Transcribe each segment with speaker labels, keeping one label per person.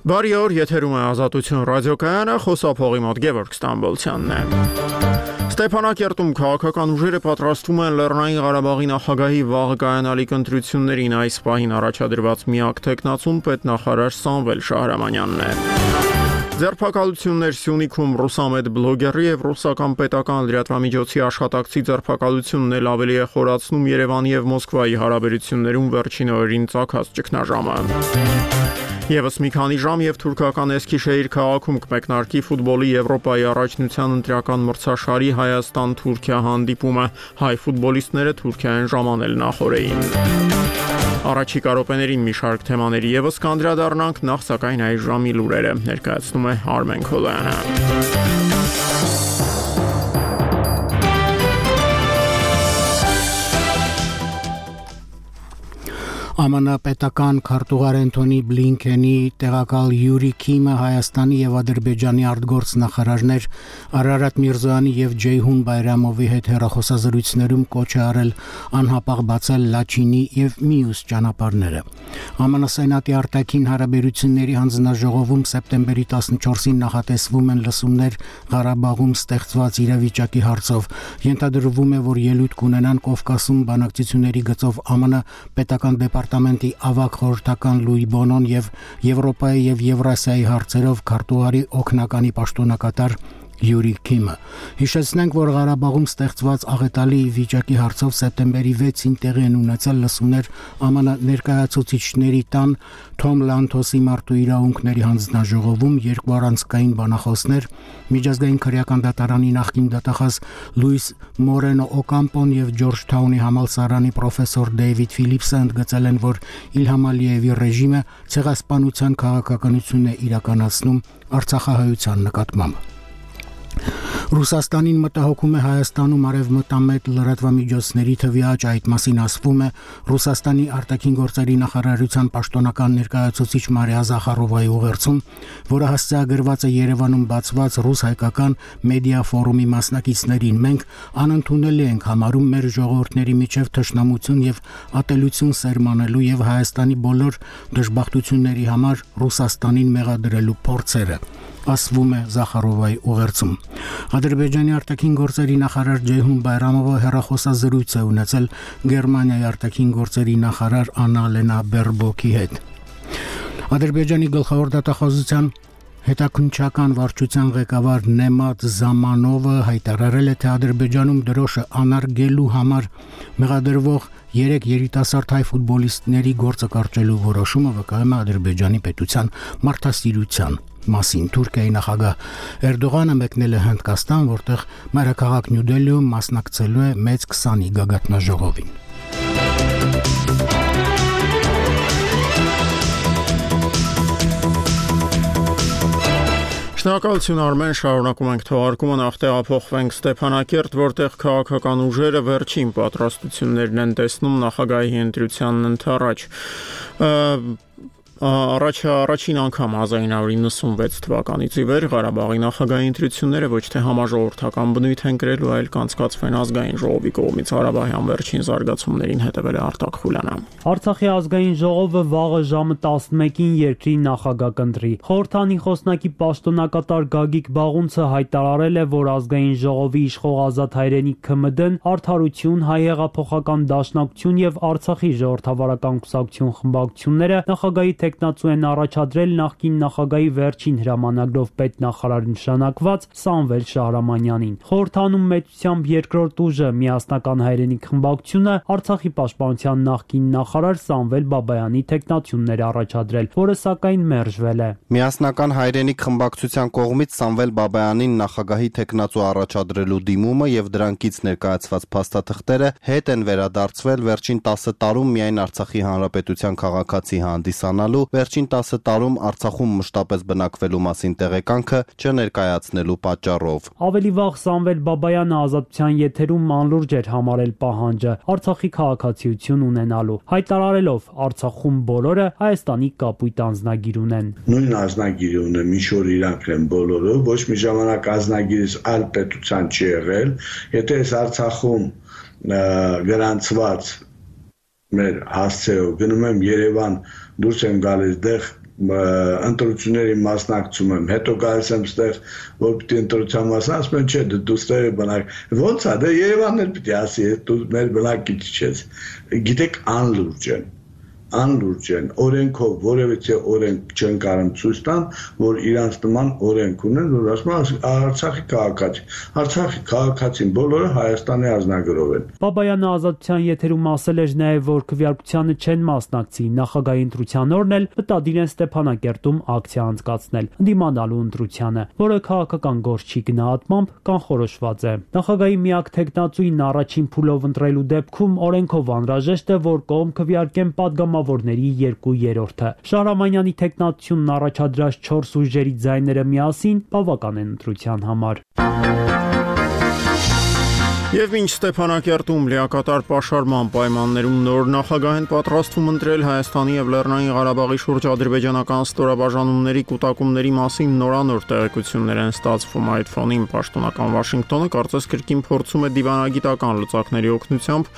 Speaker 1: Բարի օր, եթերում է Ազատություն ռադիոկայանը, խոսափողի մոտ Գևորգ Ստամբոլցյանն է։ Ստեփանակերտում քաղաքական ուժերը պատրաստվում են Լեռնային Ղարաբաղի նախագահի վաղ կայանալիք ընտրություններին, այս պահին առաջադրված միակ տեխնացուն պետնախարար Սամվել Շահրամանյանն է։ Ձերբակալություններ Սյունիքում ռուսամետ բլոգերի եւ ռուսական պետական լրատվամիջոցի աշխատակցի ձերբակալությունն էլ ավելի է խորացնում Երևանի եւ Մոսկվայի հարաբերություններում վերջին օրերին ծագած ճգնաժամը։ Եվս մի քանի ժամ եւ թուրքական Էսքիշեհիր քաղաքում կմեկնարկի ֆուտբոլի Եվրոպայի առաջնության ընտրական մրցաշարի Հայաստան-Թուրքիա հանդիպումը, հայ ֆուտբոլիստները Թուրքիայեն ժամանել նախորդին։ Առաջիկա րոպեներին մի շարք թեմաների եւս կանդրադառնանք, նախ սակայն այս ժամի լուրերը ներկայացնում է Արմեն Քոլյանը։
Speaker 2: ԱՄՆ պետական քարտուղար Անթոնի Բլինքենի տեղակալ Յուրի Քիմը Հայաստանի եւ Ադրբեջանի արտգործնախարարներ Արարատ Միրզոյանի եւ Ջեյհուն Բայրամովի հետ հեռախոսազրույցներում կոչ է արել անհապաղ բացել Լաչինի եւ մյուս ճանապարհները։ ԱՄՆ Սենատի արտաքին հարաբերությունների հանձնաժողովում սեպտեմբերի 14-ին նախատեսվում են լսումներ Ղարաբաղում ստեղծված իրավիճակի հարցով։ Ենթադրվում է, որ ելույթ կունենան Կովկասում բանակցությունների գծով ԱՄՆ պետական դեպարտամենտի ավագ խորհրդական Լուի Բոնոն եւ Եվրոպայի եւ Եվրասիայի հարցերով քարտուղարի օգնականի պաշտոնակատար Յուրի Քիմը։ Հիշեցնենք, որ Ղարաբաղում ստեղծված աղետալի վիճակի հարցով սեպտեմբերի 6-ին տեղի են ունեցել լսումներ ԱՄՆ ներկայացուցիչների տան Թոմ Լանթոսի մարդու իրավունքների հանձնաժողովում, երկու առանցքային բանախոսներ, միջազգային քրեական դատարանի նախկին դատախազ Լուիս Մորենո Օկամպոն եւ Ջորջթաունի համալսարանի պրոֆեսոր Դեյվիդ Ֆիլիպսը ընդգծել են, որ Իլհամ Ալիևի ռեժիմը ցեղասպանության քաղաքականություն է իրականացնում Արցախահայության նկատմամբ։ Ռուսաստանին մտահոգում է Հայաստանում արևմտամետ լրատվամիջոցների թվի աճ, այդ մասին ասվում է Ռուսաստանի արտաքին գործերի նախարարության պաշտոնական ներկայացուցիչ Մարիա Զախարովայի ուղերձում, որը հասցեագրված է Երևանում բացված ռուս-հայկական մեդիա ֆորումի մասնակիցներին։ Մենք անընդունելի ենք համարում մեր ժողովուրդների միջև թշնամություն եւ ատելություն սերմանելու եւ Հայաստանի բոլոր դժբախտությունների համար Ռուսաստանին մեղադրելու փորձերը, ասվում է Զախարովայի ուղերձում։ Ադրբեջանի արտաքին գործերի նախարար Ջեյհուն Բայրամովը հեռախոսազրույց է ունեցել Գերմանիայի արտաքին գործերի նախարար Աննա Լենա Բերբոկի հետ։ Ադրբեջանի գլխավոր դատախազության հետաքննչական վարչության ղեկավար Նեմատ Զամանովը հայտարարել է, թե Ադրբեջանում դրոշը անարգելու համար մեղադրվող 3 երիտասարդ հայ ֆուտբոլիստների գործը կարճելու որոշումը վկայում է Ադրբեջանի պետության մարդասիրության մասին։ Թուրքիայի նախագահ Էրդողանը մեկնել է Հնդկաստան, որտեղ մայրաքաղաք Նյու Դելիում մասնակցելու է մեծ 20-ի գագաթնաժողովին։
Speaker 1: Շնորհակալություն Արմեն, շարունակում ենք թողարկումը, նախ տեղափոխվենք Ստեփանակերտ, որտեղ քաղաքական ուժերը վերջին պատրաստություններն են տեսնում նախագահի ընտրությանն ընդառաջ։ Առաջին անգամ 1996 թվականից ի վեր Ղարաբաղի նախագահի ընտրությունները ոչ թե համաժողովրդական բնույթ են կրելու, այլ կանցկացվեն ազգային ժողովի կողմից։ Ղարաբաղյան վերջին զարգացումներին հետևել է Արտակ Խուլյանը։
Speaker 3: Արցախի ազգային ժողովը վաղը ժամը 11-ին երկրի նախագահ կընտրի։ Խորհրդանի խոսնակի պաշտոնակատար Գագիկ Բաղունցը հայտարարել է, որ ազգային ժողովի իշխող Ազատ հայրենիք ՔՄԴ-ն Արդարություն, Հայ հեղափոխական դաշնակցություն եւ Արցախի ժողովրդավարական կուսակցություն խմբակցությունները նախագահի տեխնացու են առաջադրել նախկին նախագահի վերջին հրամանագրով պետնախարար նշանակված Սամվել Շահրամանյանին։ Խորհրդանում մեծությամբ երկրորդ ուժը Միասնական հայրենիք խմբակցությունը Արցախի պաշտպանության նախկին նախարար Սամվել Բաբայանի տեխնացություններ առաջադրել, որը սակայն մերժվել է։
Speaker 4: Միասնական հայրենիք խմբակցության կողմից Սամվել Բաբայանին նախագահի տեխնացու առաջադրելու դիմումը եւ դրանքից ներկայացված փաստաթղթերը հետ են վերադարձվել վերջին 10 տարում միայն Արցախի հանրապետության քաղաքացի հանդիսանալու, վերջին 10 տարում Արցախում մշտապես բնակվելու մասին տեղեկանքը չներկայացնելու պատճառով։
Speaker 3: Ավելի վաղ Սամվել Բաբայանը ազատության եթերում անլուրջ էր համարել պահանջը Արցախի քաղաքացիություն ունենալու, հայտարարելով Արցախում բոլորը Հայաստանի կապույտ անձնագիր ունեն։
Speaker 5: Նույն անձնագիրը ունեմ, ինչ որ իրանք են բոլորը, ոչ մի ժամանակ անձնագիրս այլ պետության չի եղել, եթե այս Արցախում գրանցված մեր հասցեով գնում եմ Երևան, դուրս եմ գալիս դեղ ընտրությունների մասնակցում եմ, հետո գալիս եմ ստեղ, որ պիտի ընտրության մասնակցում եմ, չէ, դու ստեղ բնակ, ոնց է, դե Երևանն էլ պիտի ասի, դու մեր բնակիչ չես, գիտեք անլուրջ են, օրենքով որևիցե օրենք չեն կարող ցույց տան, որ իրանց նման օրենք ունեն, որ ասում են Արցախի քաղաքացին բոլորը Հայաստանի ազնագրով են։
Speaker 3: Բաբայանը Ազատության եթերում ասել էր նաև, որ քվեարկությանը չեն մասնակցի, նախագահի ընտրության օրն էլ մտադիր են Ստեփանակերտում ակցիա անցկացնել, ընդդիմանալու ընտրությանը, որը քաղաքական գործի գնահատմամբ կանխորոշված է։ Նախագահի միակ թեկնածուին առաջին փուլով ընտրելու դեպքում օրենքով անհրաժեշտ է, որ կողմ քվեարկեն պատգամավորների 2/3-ը։ Շահրամանյանի թեկնածությունն առաջադրած 4 ուժերի ձայները միասին բավական են ընտրության համար։
Speaker 1: Եվ մինչ Ստեփանակերտում լիակատար պաշարման պայմաններում նոր նախագահ են պատրաստվում ընտրել Հայաստանի եւ Լեռնային Ղարաբաղի շուրջ ադրբեջանական ստորաբաժանումների կուտակումների մասին նորանոր տեղեկություններ են ստացվում։ Այդ ֆոնին պաշտոնական Վաշինգտոնը կարծես կրկին փորձում է դիվանագիտական լծակների օգնությամբ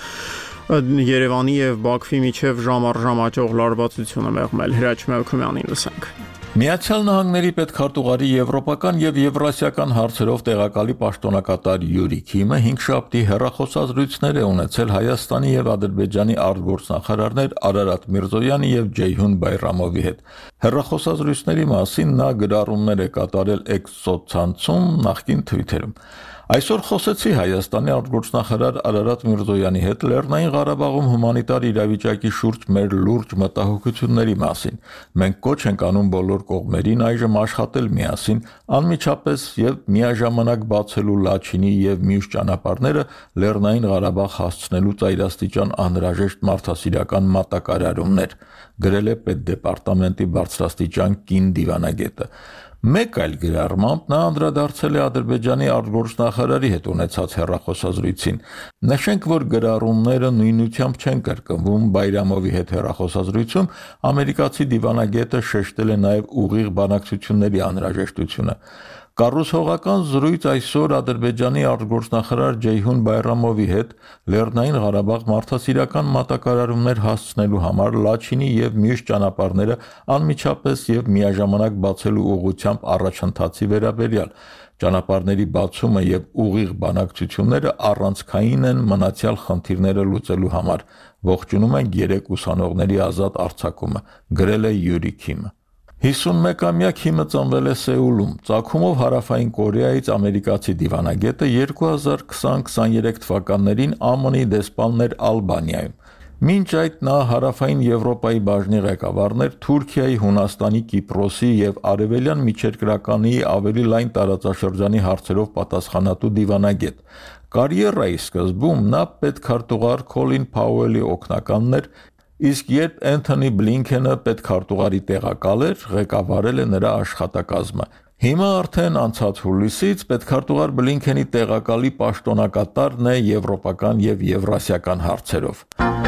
Speaker 1: Երևանի եւ Բաքվի միջև ժամ առ ժամ աճող լարվածությունը մեղմել։ Հրաչ Մելքումյանին լսենք։
Speaker 6: Միացյալ Նահանգների պետքարտուղարի եվրոպական եւ եվրասիական հարցերով տեղակալի պաշտոնակատար Յուրի Քիմը 5 շաբթի հեռախոսազրույցներ է ունեցել Հայաստանի եւ Ադրբեջանի արտգործնախարարներ Արարատ Միրզոյանի եւ Ջեյհուն Բայրամովի հետ։ Հեռախոսազրույցների մասին նա գրառումներ է կատարել X սոցցանցում, նախկին Twitter-ում։ Այսօր խոսեցի Հայաստանի արտգործնախարար Արարատ Միրզոյանի հետ Լեռնային Ղարաբաղում հումանիտար իրավիճակի շուրջ մեր լուրջ մտահոգությունների մասին։ Մենք կոչ ենք անում բոլոր կողմերին այժմ աշխատել միասին, անմիջապես եւ միաժամանակ բացելու Լաչինի եւ մյուս ճանապարհները Լեռնային Ղարաբաղ հասցնելու ծայրաստիճան անհրաժեշտ մարդասիրական մատակարարումներ, գրել է Պետդեպարտամենտի բարձրաստիճան կին դիվանագետը։ Մեկ այլ գրառմամբ նա անդրադարձել է Ադրբեջանի արտգործնախարարի հետ ունեցած հեռախոսազրույցին։ Նշենք, որ գրառումները նույնությամբ չեն կրկնվում Բայրամովի հետ հեռախոսազրույցում, ամերիկացի դիվանագետը շեշտել է նաև ուղիղ բանակցությունների անհրաժեշտությունը։ Կառուցողական զրույց այսօր Ադրբեջանի արտգործնախարար Ջեյհուն Բայրամովի հետ Լեռնային Ղարաբաղ մարդասիրական մատակարարումներ հասցնելու համար Լաչինի եւ մյուս ճանապարհները անմիջապես եւ միաժամանակ բացելու ուղղությամբ առաջընթացի վերաբերյալ ճանապարհների բացումը եւ ուղիղ բանակցությունները առանցքային են մնացյալ խնդիրները լուծելու համար։ Ողջունում ենք 3 ուսանողների ազատ արձակումը, գրել է Յուրի Քիմը։ 51-ամյա Քիմը ծնվել է Սեուլում, ծագումով Հարավային Կորեայից ամերիկացի դիվանագետը 2020-23 թվականներին ԱՄՆ-ի դեսպանն էր Ալբանիայում։ Մինչ այդ նա Հարավային Եվրոպայի բաժնի ղեկավարն էր Թուրքիայի, Հունաստանի, Կիպրոսի եւ Արևելյան միջերկրականի ավելի լայն տարածաշրջանի հարցերով պատասխանատու դիվանագետ։ Կարիերայի սկզբում նա պետքարտուղար Քոլին Փաուելի օգնականն էր, իսկ երբ Էնթոնի Բլինքենը պետքարտուղարի տեղակալ էր, ղեկավարել է նրա աշխատակազմը։ Հիմա արդեն անցած հուլիսից պետքարտուղար Բլինքենի տեղակալի պաշտոնակատարն է եվրոպական եւ եվրասիական հարցերով։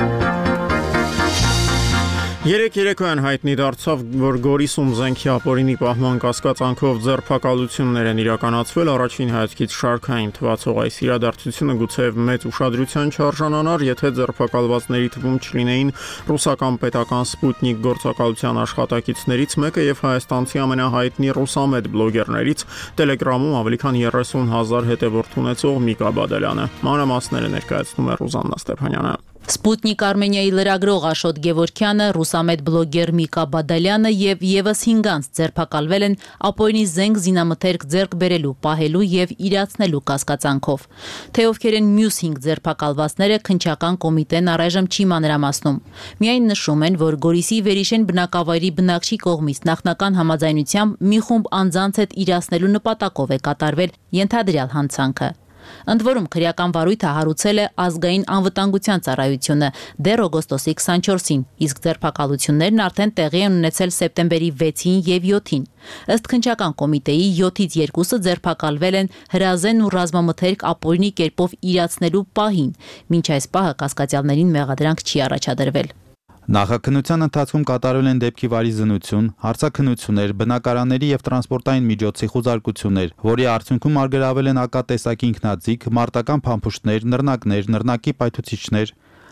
Speaker 1: Երեկոյան հայտնի դարձավ, որ Գորիսում զենքի ապօրինի պահման կասկածանքով ձերբակալություններ են իրականացվել, առաջին հայացքից շարքային թվացող այս իրադարձությունը գուցեև մեծ ուշադրության չարժանանար, եթե ձերբակալվածների թվում չլինեին ռուսական պետական Սպուտնիկ գործակալության աշխատակիցներից մեկը եւ հայաստանցի ամենահայտնի ռուսամետ բլոգերներից Telegram-ում ավելի քան 30,000 հետևորդ ունեցող Միկա Բադալյանը։ Մանրամասները ներկայացնում է Ռուզաննա Ստեփանյանը։
Speaker 7: Սպուտնիկ Արմենիայի լրագրող Աշոտ Գևորգյանը, ռուսամետ բլոգեր Միկա Բադալյանը եւ եւս 5 անձ ձերբակալվել են ապօրինի զենք զինամթերք ձեռք բերելու, պահելու եւ իրացնելու կասկածանքով։ Թե ովքեր են մյուս 5 ձերբակալվածները, քննչական կոմիտեն առայժմ չի մանրամասնում։ Միայն նշում են, որ Գորիսի Վերիշեն բնակավայրի բնակչի կողմից նախնական համաձայնությամբ մի խումբ անձանց հետ իրացնելու նպատակով է կատարվել ենթադրյալ հանցանքը։ Ընդ որում քրեական վարույթը հարուցել է ազգային անվտանգության ծառայությունը դեռ օգոստոսի 24-ին, իսկ ձերբակալություններն արդեն տեղի են ունեցել սեպտեմբերի 6-ին եւ 7-ին։ Ըստ քննչական կոմիտեի 7-ից 2-ը ձերբակալվել են հրազեն ու ռազմամթերք ապօրինի կերպով իրացնելու պահին, մինչ այս պահը կասկածյալներին մեղադրանք չի առաջադրվել։
Speaker 8: Նախաքննության ընթացքում կատարվել են դեպքի վարի զննություն, հարցաքննություններ, բնակարանների եւ տրանսպորտային միջոցի խուզարկություններ, որի արդյունքում արգելավել են ակա տեսակի ինքնաձիգ, մարտական փամփուշտներ, նռնակներ, նռնակի պայթուցիչներ,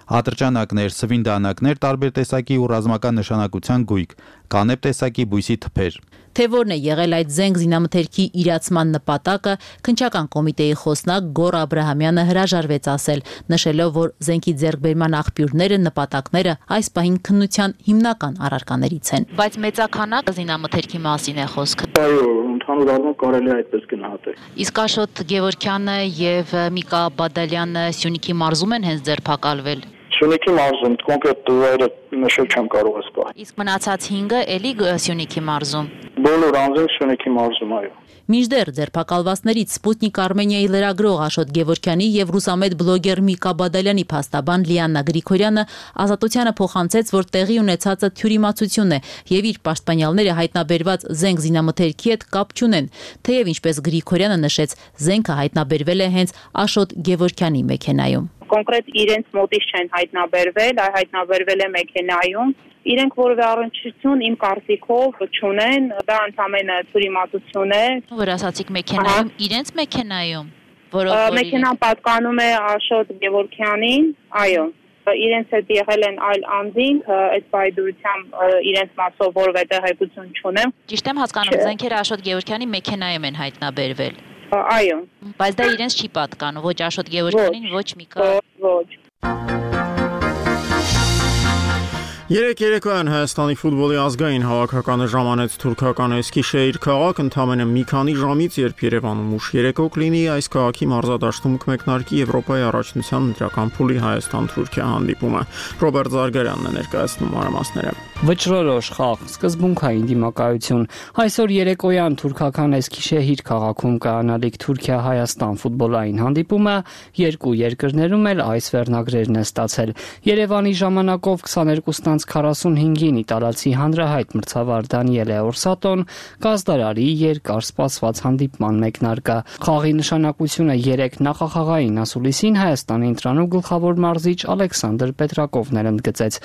Speaker 8: Ատրճանակներ, սվինդանակներ, տարբեր տեսակի ու ռազմական նշանակության գույք, կանեպ տեսակի բույսի թփեր։
Speaker 7: Թե որն է եղել այդ զենք զինամթերքի իրացման նպատակը, քննչական կոմիտեի խոսնակ Գոռ Աբրահամյանը հրաժարվեց ասել, նշելով, որ զենքի ձեռքբերման աղբյուրները, նպատակները այս պահին քննության հիմնական առարկաներից են։ Բայց մեծաքանակ զինամթերքի մասին է խոսքը։
Speaker 9: Այո, ընդհանուր առմամբ կարելի է այդպես գնահատել։
Speaker 7: Իսկ Աշոտ Գևորգյանը եւ Միկա Բադալյանը Սյունիքի մարզում են հենց ձերբակալվել։
Speaker 9: Սյունիքի մարզում կոնկրետ դուրերը նշել չեմ կարող ասպա։
Speaker 7: Իսկ մնացած 5-ը էլի Սյունիքի մարզում։
Speaker 9: Բոլոր անձինք Սյունիքի մարզում, այո։
Speaker 7: Մինչդեռ ձերբակալվածներից Սպուտնիկ Արմենիայի լրագրող Աշոտ Գևորգյանի եւ ռուսամետ բլոգեր Միկա Բադալյանի փաստաբան Լիաննա Գրիգորյանը Ազատությանը փոխանցեց, որ տեղի ունեցածը թյուրիմացություն է եւ իր պաշտպանյալները հայտնաբերված զենք զինամթերքի հետ կապ չունեն, թեև ինչպես Գրիգորյանը նշեց, զենքը հայտնաբերվել է հենց Աշոտ Գևորգյանի մեքենայում։
Speaker 10: Կոնկրետ իրենց մոտից չեն հայտնաբերվել, այլ հայտնաբերվել է մեքենայում։ Իրենք որևէ առնչություն իմ կարծիքով չունեն, դա ընդհանրապես թյուրիմացություն է։
Speaker 7: Որ ասացիք մեքենայում, իրենց մեքենայում,
Speaker 10: մեքենան պատկանում է Աշոտ Գևորգյանին, այո։ Իրենց հետ եղել են այլ անձինք, այդ պայդրությամբ իրենց մասով որևէ տեղեկություն չունեմ։
Speaker 7: Ճիշտ եմ հասկանում, զենքերը Աշոտ Գևորգյանի մեքենայում են հայտնաբերվել։
Speaker 10: Այո։
Speaker 7: Բայց դա իրենց չի պատկանում, ոչ Աշոտ Գևորգյանին, ոչ Միկա։
Speaker 10: Ոչ։
Speaker 1: Երեք երեկոյան Հայաստանի ֆուտբոլի ազգային հավաքականը ժամանեց թուրքական Էսքիշեհիր քաղաք, ընդամենը մի քանի ժամից, երբ Երևանում ուշ երեկո կլինի, այս քաղաքի մարզադաշտում կմեկնարկի Եվրոպայի առաջնության ընտրական փուլի Հայաստան-Թուրքիա հանդիպումը։ Ռոբերտ Զարգարյանն է ներկայացնում մանրամասները։
Speaker 11: Վճռորոշ խաղ, սկզբունքային դիմակայություն։ Այսօր երեկոյան թուրքական Էսքիշեհիր քաղաքում կայանալիք Թուրքիա-Հայաստան ֆուտբոլային հանդիպումը երկու երկրներում էլ այս վերնագրերն է ստացել։ Երևանի ժամանակով 22:45-ին իտալացի հանրահայտ մրցավար Դանիելե Օրսատոն կազդարարի երկար սպասված հանդիպման մեկնարկը։ Խաղի նշանակությունը 3 նախախաղային ասուլիսին Հայաստանի ընտրանու գլխավոր մարզիչ Ալեքսանդր Պետրակովն էր ընդգծեց։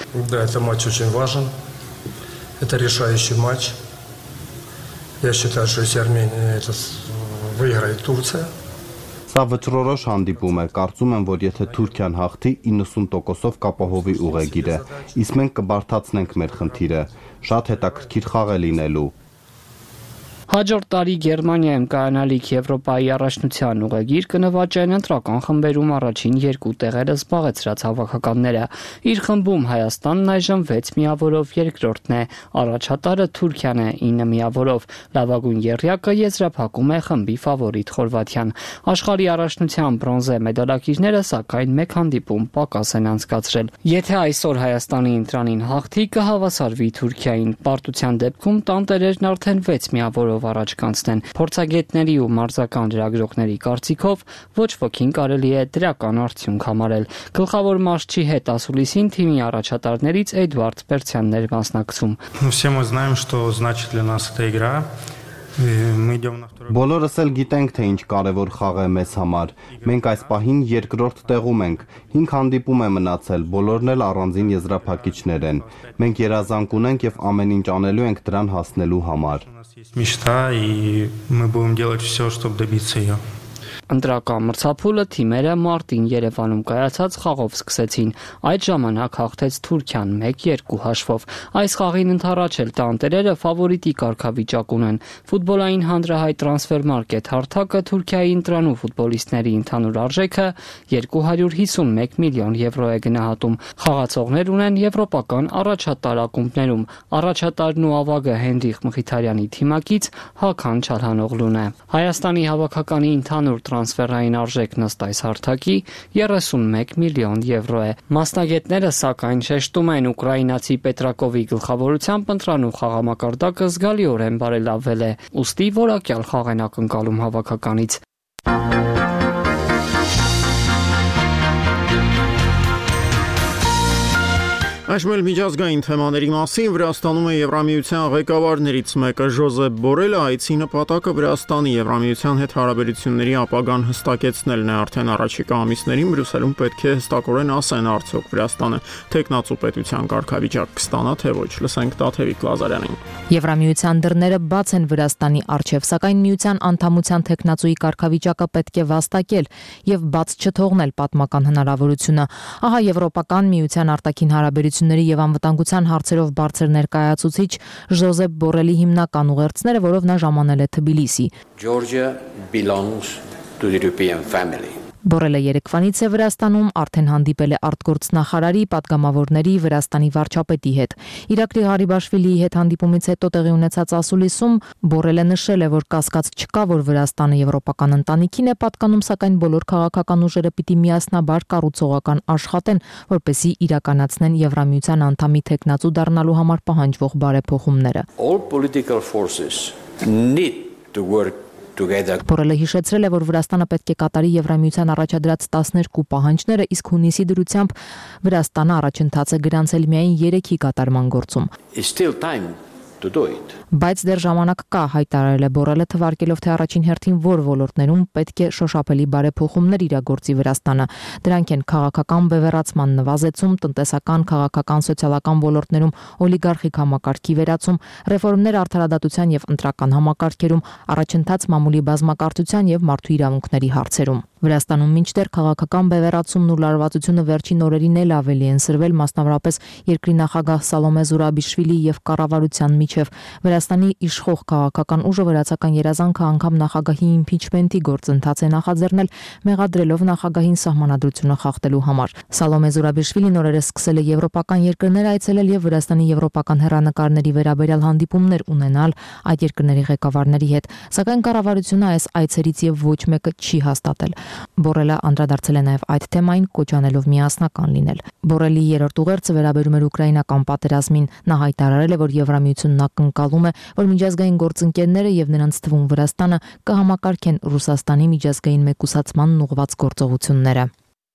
Speaker 12: Это решающий матч. Я считаю, что если Армения это выиграет Турция.
Speaker 4: Սա վճռորոշ հանդիպում է, կարծում եմ, որ եթե Թուրքիան հաղթի 90%-ով կապահովի ուղեգիրը, իսկ մենք կբարդացնենք մեր խնդիրը, շատ հետաքրքիր խաղ է լինելու։
Speaker 11: Հաջորդ տարի Գերմանիայում կայանալիք Եվրոպայի առաջնության ուղեգիր կնվաճեն ընտրական խմբերում առաջին 2 տեղերը զբաղեցրած հավաքականները։ Իր խմբում Հայաստանն այժմ 6 միավորով երկրորդն է, առաջատարը Թուրքիան է 9 միավորով, լավագույն եռյակը եզրափակում է խմբի ֆավորիտ Խորվաթիան։ Աշխարհի առաջնության բրոնզե մեդալակիրները սակայն մեկ հանդիպում պակաս են անցկացրել։ Եթե այսօր Հայաստանի ընտրանին հաղթի, կհավասարվի Թուրքիային։ Պարտության դեպքում տանտերերն արդեն 6 միավորով առաջ կանցնեն։ Փորձագետների ու մարզական լրագրողների կարծիքով ոչ ոքին կարելի է դրական արդյունք համարել։ Գլխավոր մարզչի հետ ասուլիսին թիմի առաջատարներից Էդվարդ Պերցյանն էր մասնակցում։
Speaker 12: Все мы знаем, что значит для нас эта игра.
Speaker 4: Բոլորս էլ գիտենք, թե ինչ կարևոր խաղ է մեզ համար։ Մենք այս պահին երկրորդ տեղում ենք։ 5 հանդիպում է մնացել, բոլորն էլ առանձին եզրափակիչներ են։ Մենք երազանք ունենք եւ ամեն ինչ անելու ենք դրան հասնելու համար։
Speaker 12: Мечта, и мы будем делать все, чтобы добиться ее.
Speaker 11: Ընտրական մրցափուլը թիմերը մարտին Երևանում կայացած խաղով սկսեցին։ Այդ ժամանակ հաղթեց Թուրքիան 1-2 հաշվով։ Այս խաղին ընդառաջել տանտերերը ֆավորիտի կարգավիճակ ունեն։ Ֆուտբոլային հանրահայտ տրանսֆերմարկետ հարթակը Թուրքիայի ընտրանու ֆուտբոլիստների ընդհանուր արժեքը 251 միլիոն եվրո է գնահատում։ Խաղացողներ ունեն եվրոպական առաջատար ակումբներում։ Առաջատարն ու ավագը Հենրիխ Մխիթարյանի թիմակից Հական Չալհանօղլուն է։ Հայաստանի հավաքականի ընդհանուր տրանսֆերային արժեքն ըստ այս հարթակի 31 միլիոն եվրո է։ Մասնագետները սակայն շեշտում են ուկրաինացի Պետրակովի գլխավորությամբ ընտրանու խաղամակարդակը զգալիորեն բարելավվել է, ուստի որակյալ խաղ են ակնկալում հավաքականից։
Speaker 1: Այժմ միջազգային թեմաների մասին Վրաստանում է Եվրամիության ղեկավարներից մեկը Ժոզեփ Բորելը այցի նպատակը Վրաստանի Եվրամիության հետ հարաբերությունների ապագան հստակեցնելն է արդեն առաջիկա ամիսներին Բրյուսելում պետք է հստակորեն ասեն արդյոք Վրաստանը տեխնացու պետության կարգավիճակ կստանա թե ոչ լսենք Տաթևիկ Լազարյանին
Speaker 13: Եվրամիության դռները բաց են Վրաստանի առջև սակայն միության անդամության տեխնացուի կարգավիճակը պետք է վաստակել եւ բաց չթողնել պատմական հնարավորությունը ահա Եվրոպական միության արտաքին հարաբերությունների եւ անվտանգության հարցերով բարձր ներկայացուցիչ Ժոզեփ Բորելի հիմնական ուղերձները, որով նա ժամանել է Թբիլիսի։
Speaker 14: Georgia belongs to the European family.
Speaker 13: Բորելը երեկվանից է Վրաստանում, արդեն հանդիպել է արտգործնախարարի, պատգամավորների, Վրաստանի վարչապետի հետ։ Իրակլի Ղարիբաշվիլիի հետ հանդիպումից հետո տեղի ունեցած ասուլիսում Բորելը նշել է, որ կասկած չկա, որ Վրաստանը եվրոպական ընտանիքին է պատկանում, սակայն բոլոր քաղաքական ուժերը պիտի միասնաբար կառուցողական աշխատեն, որպեսզի իրականացնեն Եվրամիության անդամի տեխնացու դառնալու համար պահանջվող բարեփոխումները։
Speaker 14: All political forces need to work
Speaker 13: Բորելը հիշեցրել է, որ Վրաստանը պետք է կատարի Եվրամիության առաջադրած 12 պահանջները, իսկ հունիսի դրությամբ Վրաստանը առաջընթաց է գրանցել միայն 3-ի կատարման գործում։ Բայց դեռ ժամանակ կա, հայտարարել է Բորելը, թվարկելով թե առաջին հերթին որ ոլորտներում պետք է շոշափելի բարեփոխումներ իրագործի Վրաստանը։ Դրանք են քաղաքական բևեռացման նվազեցում, տնտեսական, քաղաքական, սոցիալական ոլորտներում օլիգարխիկ համակարգի վերացում, ռեֆորմներ արդարադատության եւ ընտրական համակարգերում, առաջընթաց մամուլի բազմակարծության եւ մարդու իրավունքների հարցերում։ Վրաստանում մինչդեռ քաղաքական բևեռացումն ու լարվածությունը վերջին օրերին էլ ավելի են սրվել, մասնավորապես երկրի նախագահ Սալոմե Զուրաբիշվիլի եւ կառավարության միջև Վրաստանի իշխող քաղաքական ուժը վրացական երազանքը անգամ նախագահի իմպիչմենտի գործընթաց է նախաձեռնել, մեղադրելով նախագահին սահմանադրությունը խախտելու համար։ Սալոմե Զուրաբիշվիլին օրերս սկսել է եվրոպական երկրներ այցելել եւ Վրաստանի եվրոպական հեռանկարների վերաբերյալ հանդիպումներ ունենալ այդ երկրների ղեկավարների հետ, սակայն կառավարությունը այս այցերից եւ ոչ մեկը չի հաստատել։ Բորելը անդրադարձել է նաև այդ թեմային, կոչանելով միասնական լինել։ Բորելի երրորդ ուղերձը վերաբերում էր ուկրաինական պատերազմին։ Նա հայտարարել է, որ Եվրամիությունն ակնկալում է, որ միջազգային գործընկերները եւ նրանց թվում Վրաստանը կհամակարգեն Ռուսաստանի միջազգային մեկուսացմանն ուղղված գործողությունները։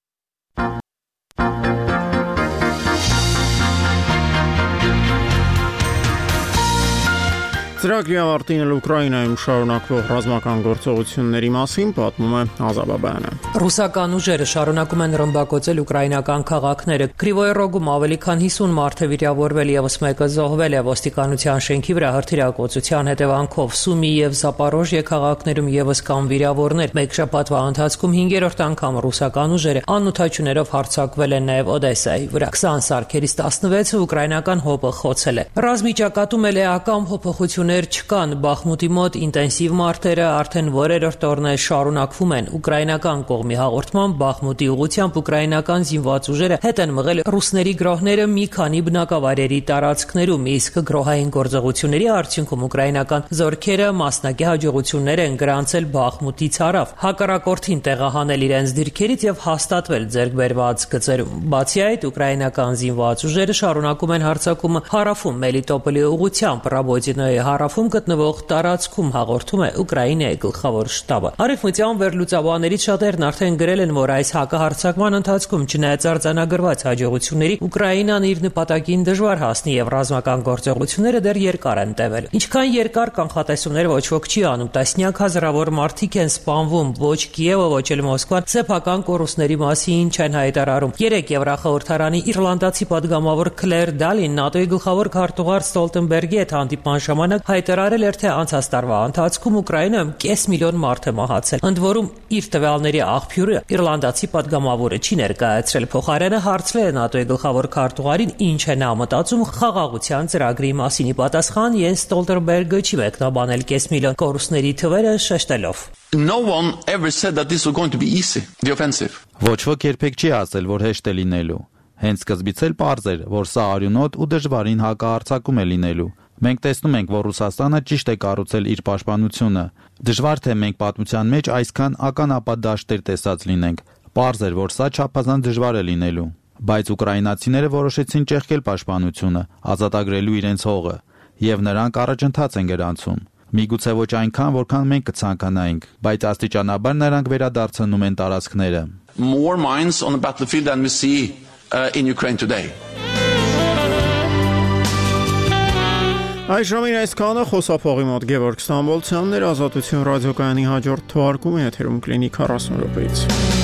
Speaker 1: Ծրագրի ավարտին Ուկրաինայում շարունակվող ռազմական գործողությունների մասին պատմում է Ազաբաբյանը։
Speaker 15: Ռուսական ուժերը շարունակում են ռմբակոծել ուկրաինական քաղաքները։ Կրիվոյ Ռոգում ավելի քան 50 մարդ է վիրավորվել, եւս մեկը զոհվել է ոստիկանության շենքի վրա հրթիռակոծության հետևանքով։ Սումի եւ Զապորոժիե քաղաքներում եւս կան վիրավորներ։ Մեկ շաբաթվա ընթացքում 5-րդ անգամ ռուսական ուժերը անօթաչուներով հարձակվել են նաեւ Օդեսայի վրա։ 20 սարքերից 16-ը ուկրաինական հոպը խոցել է։ Ռազմի ճակատում էլեական փոփոխություն չկան Բախմուտի մոտ ինտենսիվ մարտերը արդեն որերորդ օրն է շարունակվում են ուկրաինական կողմի հաղորդման Բախմուտի ուղղությամբ ուկրաինական զինված ուժերը հետ են մղել ռուսների գրոհները մի քանի բնակավայրերի տարածքներում իսկ գրոհային գործողությունների արդյունքում ուկրաինական զորքերը մասնակի հաջողություններ են գրանցել Բախմուտից հարավ հակառակորդին տեղահանել իրենց դիրքերից եւ հաստատվել ձեռքբերված գծերում բացի այդ ուկրաինական զինված ուժերը շարունակում են հարձակումը հարավում Մելիտոպոլի ուղղությամբ Ռաբոտինոյի հարավում գտնվող տարածքում հաղորդում է Ուկրաինայի գլխավոր շտաբը։ Արևմտյան վերլուծաբաններից շատերն արդեն գրել են, որ այս հակահարձակման ընթացքում չնայած արձանագրված հաջողությունների Ուկրաինան իր նպատակին դժվար հասնի եւ ռազմական գործողությունները դեռ երկար են տևել։ Ինչքան երկար կանխատեսումներ ոչ ոք չի անում, տասնյակ հազարավոր մարդիկ են սպանվում, ոչ Կիևը, ոչ էլ Մոսկվան սեփական կորուստների մասին ինչ են հայտարարում։ Երեք Եվրախորհրդարանի իռլանդացի падգամավոր Քլեր Դալին ՆԱՏՕ-ի գլխավոր քարտուղար Ստոլտենբերգի հետ հանդիպման ժամանակ հայտարարել էր, թե անցած տարվա ընթացքում Ուկրաինայում 500,000 մարդ է մահացել։ Ընդ որում իր տվյալների աղբյուրը իռլանդացի падգամավորը չի ներկայացրել։ Փոխարենը հարցրել է ՆԱՏՕ-ի գլխավոր քարտուղարին ինչ է նա մտածում խաղաղության ծրագրի մասին։ Ի պատասխան Յենս Ստոլտենբերգը չի մեկնաբանել 500,000 կորուստների թվերը, շեշտելով.
Speaker 16: No one ever said that this was going to be easy, the offensive.
Speaker 8: Ոչ ոք երբեք չի ասել, որ հեշտ է լինելու։ Հենց սկզբից էլ պարզ էր, որ սա արյունոտ ու դժվարին հակահարձակում է լինելու։ Մենք տեսնում ենք, որ Ռուսաստանը ճիշտ է կառուցել իր պաշտպանությունը։ Դժվար թե մենք պատմության մեջ այսքան ականապատ դաշտեր տեսած լինենք։ Պարզ էր, որ սա չափազանց դժվար է լինելու։ Բայց ուկրաինացիները որոշեցին ճեղքել պաշտպանությունը, ազատագրելու իրենց հողը, եւ նրանք առաջընթաց են գրանցում։ Միգուցե ոչ այնքան, որքան մենք կցանկանայինք, բայց աստիճանաբար նրանք վերադարձնում են տարածքները։
Speaker 16: More mines on the battlefield than we see in Ukraine today.
Speaker 1: Այժմին այսքանը խոսափողի մոտ Գևորգ Ստամբոլցյանն էր, Ազատություն ռադիոկայանի հաջորդ թողարկումը եթերում կլինի 40 րոպեից։